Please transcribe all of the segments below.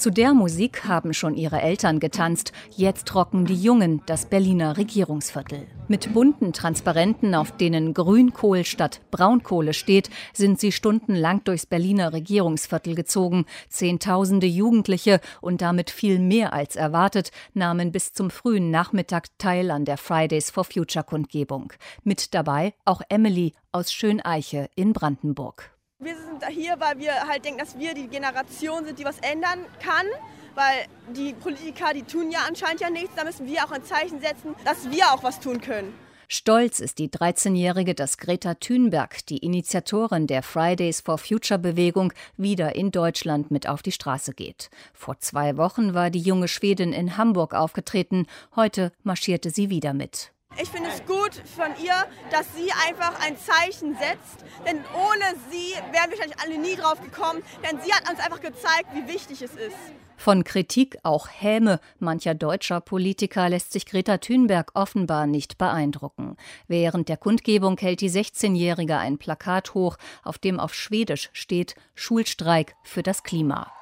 Zu der Musik haben schon ihre Eltern getanzt. Jetzt rocken die Jungen das Berliner Regierungsviertel. Mit bunten Transparenten, auf denen Grünkohl statt Braunkohle steht, sind sie stundenlang durchs Berliner Regierungsviertel gezogen. Zehntausende Jugendliche und damit viel mehr als erwartet, nahmen bis zum frühen Nachmittag teil an der Fridays for Future Kundgebung. Mit dabei auch Emily aus Schöneiche in Brandenburg. Wir sind hier, weil wir halt denken, dass wir die Generation sind, die was ändern kann. Weil die Politiker, die tun ja anscheinend ja nichts. Da müssen wir auch ein Zeichen setzen, dass wir auch was tun können. Stolz ist die 13-Jährige, dass Greta Thunberg, die Initiatorin der Fridays for Future Bewegung, wieder in Deutschland mit auf die Straße geht. Vor 2 Wochen war die junge Schwedin in Hamburg aufgetreten. Heute marschierte sie wieder mit. Ich finde es gut von ihr, dass sie einfach ein Zeichen setzt. Denn ohne sie wären wir wahrscheinlich alle nie drauf gekommen. Denn sie hat uns einfach gezeigt, wie wichtig es ist. Von Kritik, auch Häme mancher deutscher Politiker lässt sich Greta Thunberg offenbar nicht beeindrucken. Während der Kundgebung hält die 16-Jährige ein Plakat hoch, auf dem auf Schwedisch steht: Schulstreik für das Klima.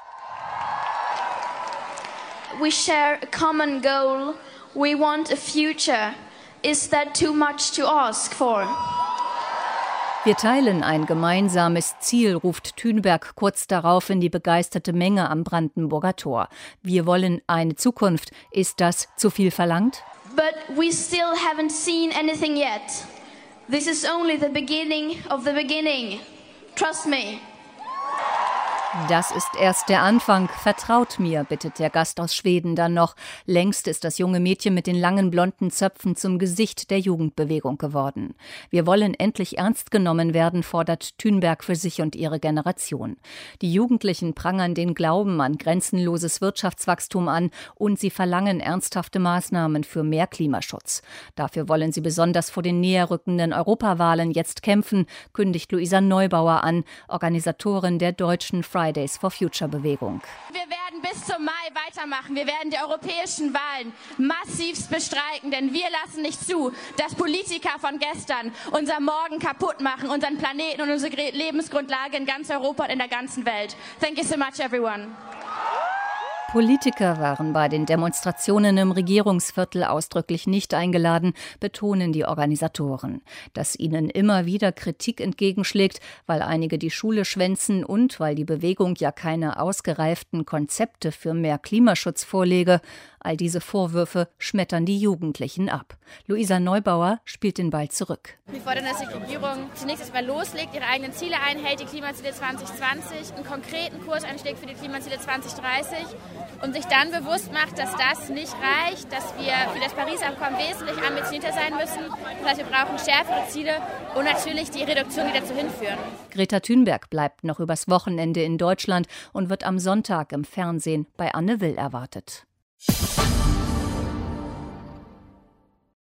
We share a common goal. We want a future. Is that too much to ask for? Wir teilen ein gemeinsames Ziel, ruft Thunberg kurz darauf in die begeisterte Menge am Brandenburger Tor. Wir wollen eine Zukunft. Ist das zu viel verlangt? But we still haven't seen anything yet. This is only the beginning of the beginning. Trust me. Das ist erst der Anfang. Vertraut mir, bittet der Gast aus Schweden dann noch. Längst ist das junge Mädchen mit den langen blonden Zöpfen zum Gesicht der Jugendbewegung geworden. Wir wollen endlich ernst genommen werden, fordert Thunberg für sich und ihre Generation. Die Jugendlichen prangern den Glauben an grenzenloses Wirtschaftswachstum an und sie verlangen ernsthafte Maßnahmen für mehr Klimaschutz. Dafür wollen sie besonders vor den näher rückenden Europawahlen jetzt kämpfen, kündigt Luisa Neubauer an, Organisatorin der deutschen Fridays for Future Bewegung. Wir werden bis zum Mai weitermachen. Wir werden die europäischen Wahlen massivst bestreiken, denn wir lassen nicht zu, dass Politiker von gestern unser Morgen kaputt machen, unseren Planeten und unsere Lebensgrundlage in ganz Europa und in der ganzen Welt. Thank you so much, everyone. Politiker waren bei den Demonstrationen im Regierungsviertel ausdrücklich nicht eingeladen, betonen die Organisatoren. Dass ihnen immer wieder Kritik entgegenschlägt, weil einige die Schule schwänzen und weil die Bewegung ja keine ausgereiften Konzepte für mehr Klimaschutz vorlege, all diese Vorwürfe schmettern die Jugendlichen ab. Luisa Neubauer spielt den Ball zurück. Wir fordern, dass die Regierung zunächst erstmal loslegt, ihre eigenen Ziele einhält, die Klimaziele 2020, einen konkreten Kurs anschlägt für die Klimaziele 2030 und sich dann bewusst macht, dass das nicht reicht, dass wir für das Paris-Abkommen wesentlich ambitionierter sein müssen. Das heißt, wir brauchen schärfere Ziele und natürlich die Reduktion, die dazu hinführen. Greta Thunberg bleibt noch übers Wochenende in Deutschland und wird am Sonntag im Fernsehen bei Anne Will erwartet.